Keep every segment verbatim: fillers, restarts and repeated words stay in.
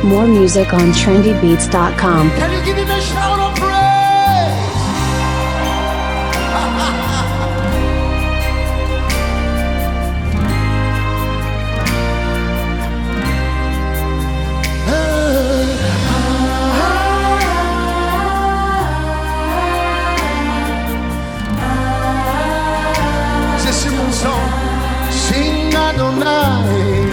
More music on trendy beats dot com. Can you give him a shout of praise? C'est mon son, sing Adonai.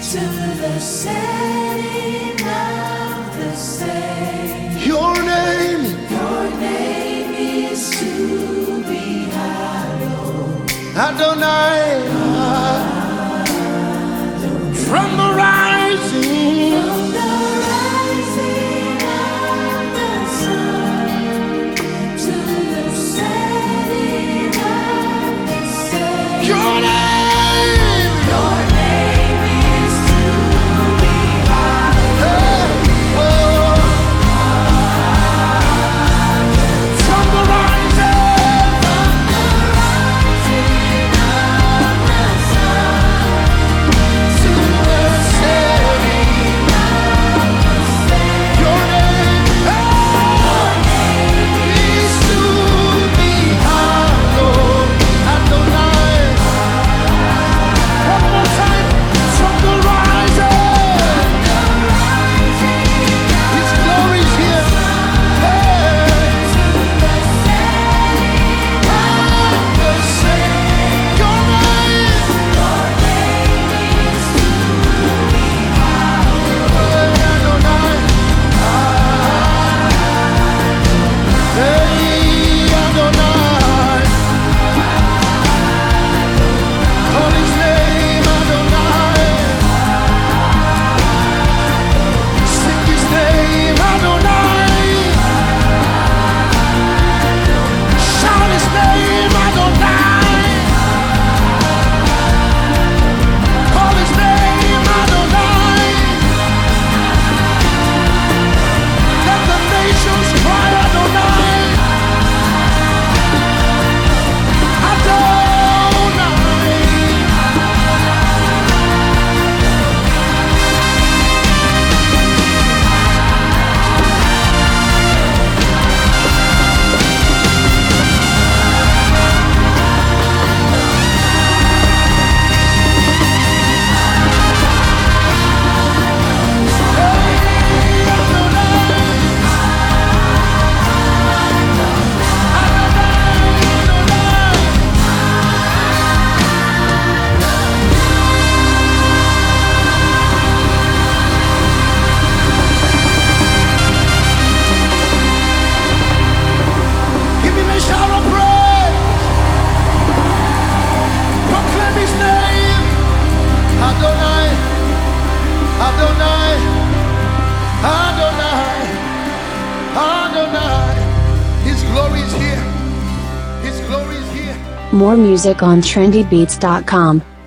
to the setting of the same. Your name, Your name is to be hallowed. Adonai, from the rising, From the rising of the sun to the setting of the same. your name, Your name is to be hallowed. oh, from the rising, To the setting of the same. your name, is to be hallowed, Adonai. One more time, from the rising, His glory is here. Hey, the same, your name, hey, Adonai. Hey, Adonai. Call His name, Adonai. Sing His name, Adonai. Shout His name, Adonai. Call His name, Adonai. Let the nations cry, Adonai. Adonai. Give him a shout of praise. Proclaim his name. Adonai. Adonai. Adonai. Adonai. His glory is here. His glory is here. More music on trendy beats dot com.